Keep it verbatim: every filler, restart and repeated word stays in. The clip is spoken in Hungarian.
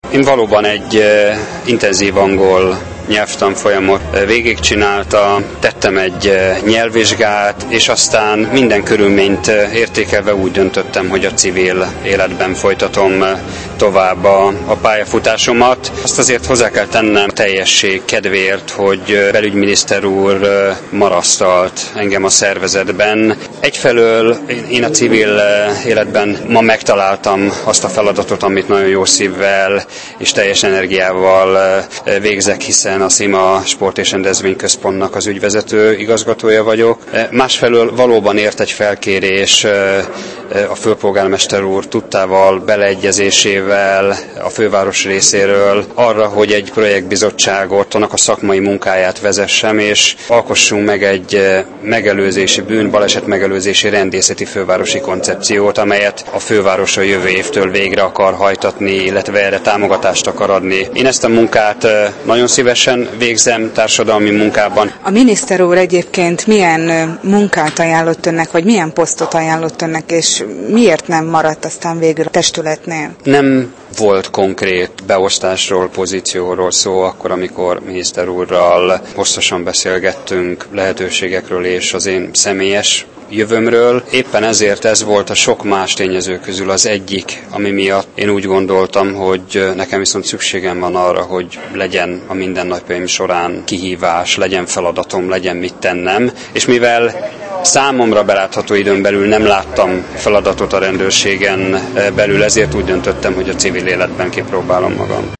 Én valóban egy intenzív angol nyelvtanfolyamot végigcsinálta, tettem egy nyelvvizsgát, és aztán minden körülményt értékelve úgy döntöttem, hogy a civil életben folytatom tovább a, a pályafutásomat. Azt azért hozzá kell tennem teljesség kedvéért, hogy belügyminiszter úr marasztalt engem a szervezetben. Egyfelől én a civil életben ma megtaláltam azt a feladatot, amit nagyon jó szívvel és teljes energiával végzek, hiszen a Szima Sport és Rendezvényközpontnak az ügyvezető igazgatója vagyok. Másfelől valóban ért egy felkérés a főpolgármester úr tudtával, beleegyezésével a főváros részéről arra, hogy egy projektbizottságot, annak a szakmai munkáját vezessem, és alkossunk meg egy megelőzési bűn, baleset megelőzési rendészeti fővárosi koncepciót, amelyet a főváros a jövő évtől végre akar hajtatni, illetve erre támogatást akar adni. Én ezt a munkát nagyon szívesen végzem társadalmi munkában. A miniszter úr egyébként milyen munkát ajánlott önnek, vagy milyen posztot ajánlott önnek, és miért nem maradt aztán végül a testületnél? Nem volt konkrét beosztásról, pozícióról szó, akkor, amikor miniszter úrral hosszasan beszélgettünk lehetőségekről és az én személyes jövőmről. Éppen ezért ez volt a sok más tényező közül az egyik, ami miatt én úgy gondoltam, hogy nekem viszont szükségem van arra, hogy legyen a mindennapjaim során kihívás, legyen feladatom, legyen mit tennem, és mivel számomra belátható időn belül nem láttam feladatot a rendőrségen belül, ezért úgy döntöttem, hogy a civil életben kipróbálom magam.